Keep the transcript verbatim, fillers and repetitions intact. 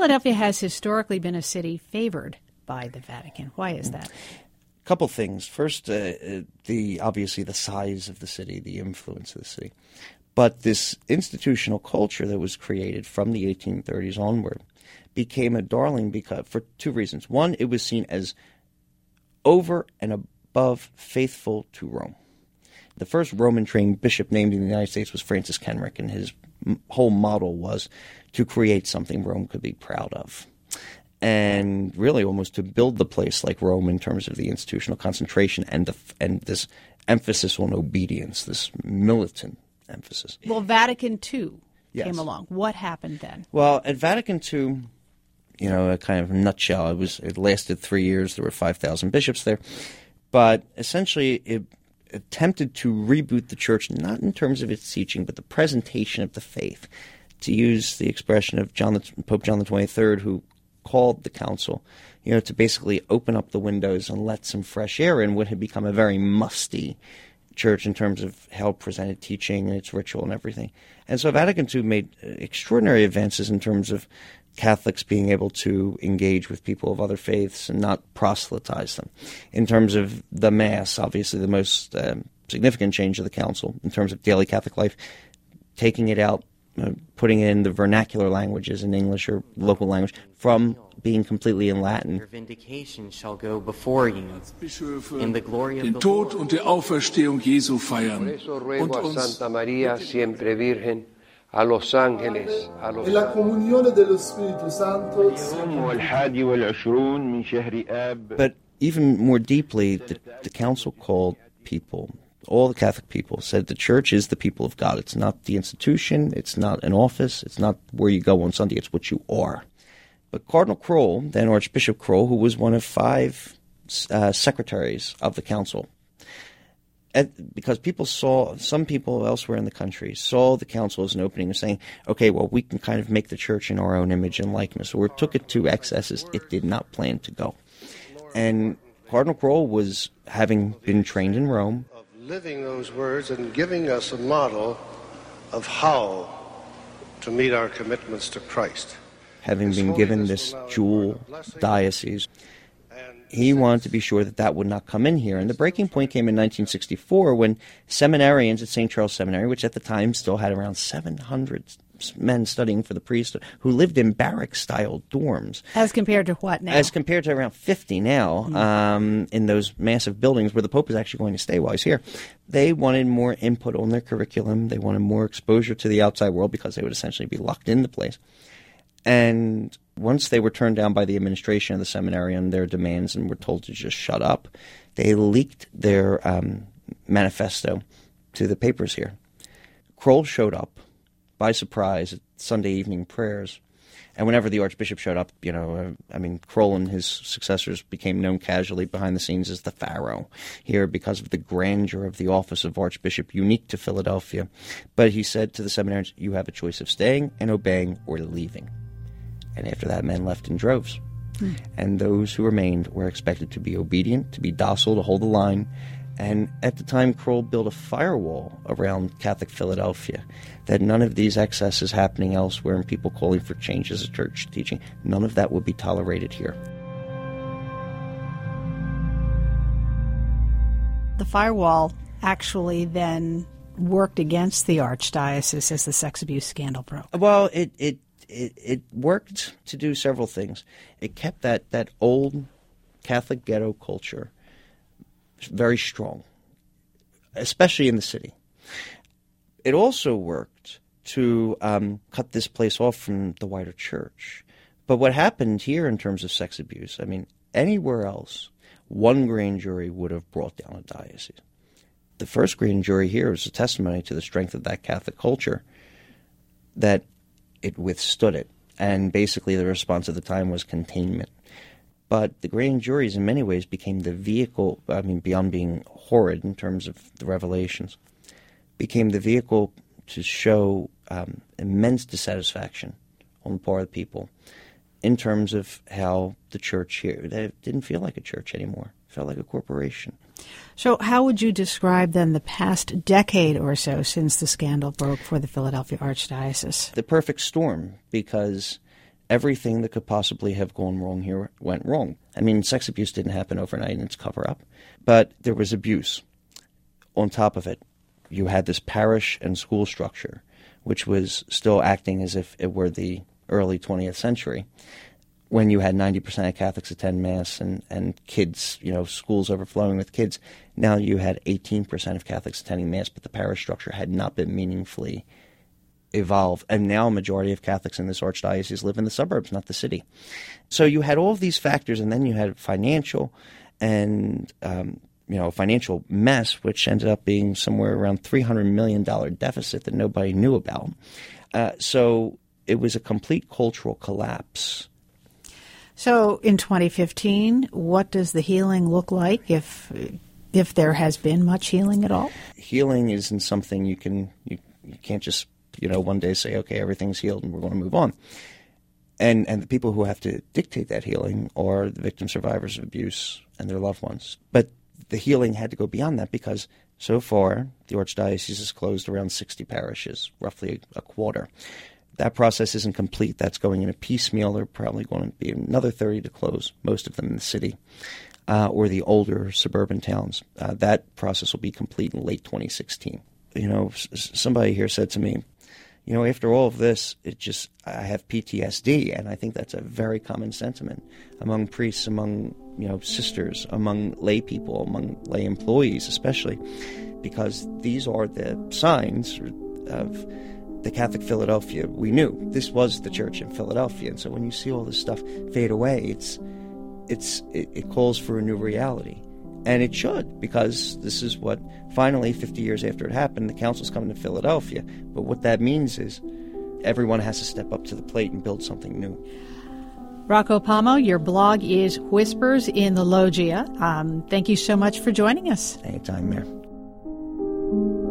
Philadelphia has historically been a city favored by the Vatican. Why is that? A couple things. First, uh, the obviously the size of the city, the influence of the city. But this institutional culture that was created from the eighteen thirties onward became a darling because for two reasons. One, it was seen as over and above faithful to Rome. The first Roman-trained bishop named in the United States was Francis Kenrick, and his m- whole model was to create something Rome could be proud of. And really almost to build the place like Rome in terms of the institutional concentration and the, and this emphasis on obedience, this militant emphasis. Well, Vatican Two yes. came along. What happened then? Well, at Vatican Two, you know, a kind of nutshell, it was it lasted three years. There were five thousand bishops there. But essentially it attempted to reboot the church, not in terms of its teaching, but the presentation of the faith. To use the expression of John, the, Pope John the twenty-third, who called the council, you know, to basically open up the windows and let some fresh air in what had become a very musty church in terms of how it presented teaching and its ritual and everything. And so Vatican Two made extraordinary advances in terms of Catholics being able to engage with people of other faiths and not proselytize them. In terms of the Mass, obviously the most um, significant change of the council in terms of daily Catholic life, taking it out, uh, putting in the vernacular languages in English or local language from being completely in Latin. Your vindication shall go before you in the glory of den the Tod Lord. und die Auferstehung Jesu feiern und uns Santa Maria, siempre Virgen, a los ángeles, a los e la comunione dello Spirito Santo. But even more deeply, the, the council called people, all the Catholic people, said the church is the people of God. It's not the institution, it's not an office, it's not where you go on Sunday, it's what you are. But Cardinal Kroll, then Archbishop Kroll, who was one of five uh, secretaries of the council, at, because people saw, some people elsewhere in the country saw the council as an opening of saying, okay, well, we can kind of make the church in our own image and likeness. Or it took it to excesses it did not plan to go. And Cardinal Kroll was, having been trained in Rome, of living those words and giving us a model of how to meet our commitments to Christ. having been given this jewel diocese, he wanted to be sure that that would not come in here. And the breaking point came in nineteen sixty-four when seminarians at Saint Charles Seminary, which at the time still had around seven hundred men studying for the priesthood, who lived in barrack-style dorms. As compared to what now? As compared to around fifty now, mm-hmm. um, in those massive buildings where the Pope is actually going to stay while he's here. They wanted more input on their curriculum. They wanted more exposure to the outside world because they would essentially be locked in the place. And once they were turned down by the administration of the seminary on their demands and were told to just shut up, they leaked their um, manifesto to the papers here. Kroll showed up by surprise at Sunday evening prayers. And whenever the Archbishop showed up, you know, uh, I mean, Kroll and his successors became known casually behind the scenes as the Pharaoh here because of the grandeur of the office of Archbishop, unique to Philadelphia. But he said to the seminarians, you have a choice of staying and obeying or leaving. And after that, men left in droves. Hmm. And those who remained were expected to be obedient, to be docile, to hold the line. And at the time, Kroll built a firewall around Catholic Philadelphia, that none of these excesses happening elsewhere and people calling for changes of church teaching, none of that would be tolerated here. The firewall actually then worked against the archdiocese as the sex abuse scandal broke. Well, it it, it, it worked to do several things. It kept that, that old Catholic ghetto culture very strong, especially in the city. It also worked to um, cut this place off from the wider church. But what happened here in terms of sex abuse, I mean, anywhere else, one grand jury would have brought down a diocese. The first grand jury here is a testimony to the strength of that Catholic culture, that it withstood it. And basically the response at the time was containment. But the grand juries in many ways became the vehicle, I mean, beyond being horrid in terms of the revelations, became the vehicle to show um, immense dissatisfaction on the part of the people in terms of how the church here, they didn't feel like a church anymore. It felt like a corporation. So how would you describe then the past decade or so since the scandal broke for the Philadelphia Archdiocese? The perfect storm, because everything that could possibly have gone wrong here went wrong. I mean, sex abuse didn't happen overnight and it's cover up, but there was abuse. On top of it, you had this parish and school structure, which was still acting as if it were the early twentieth century, when you had ninety percent of Catholics attend Mass and, and kids, you know, schools overflowing with kids. Now you had eighteen percent of Catholics attending Mass, but the parish structure had not been meaningfully evolved. And now a majority of Catholics in this archdiocese live in the suburbs, not the city. So you had all of these factors, and then you had financial and, um, you know, financial mess, which ended up being somewhere around three hundred million dollars deficit that nobody knew about. Uh, so it was a complete cultural collapse. So in twenty fifteen, what does the healing look like, if if there has been much healing at all? Healing isn't something you can you, you can't just, you know, one day say, okay, everything's healed and we're going to move on. And and the people who have to dictate that healing are the victim survivors of abuse and their loved ones. But the healing had to go beyond that, because so far the archdiocese has closed around sixty parishes, roughly a quarter. That process isn't complete. That's going in a piecemeal. There are probably going to be another thirty to close, most of them in the city, uh, or the older suburban towns. Uh, that process will be complete in late twenty sixteen. You know, s- somebody here said to me, you know, after all of this, it just, I have P T S D, and I think that's a very common sentiment among priests, among, you know, sisters, among lay people, among lay employees especially, because these are the signs of the Catholic Philadelphia we knew. This was the church in Philadelphia, and so when you see all this stuff fade away, it's it's it, it calls for a new reality, and it should, because this is what finally, fifty years after it happened, the council's coming to Philadelphia. But what that means is everyone has to step up to the plate and build something new. Rocco Palmo, your blog is Whispers in the Loggia. Um, thank you so much for joining us. Anytime, Mayor.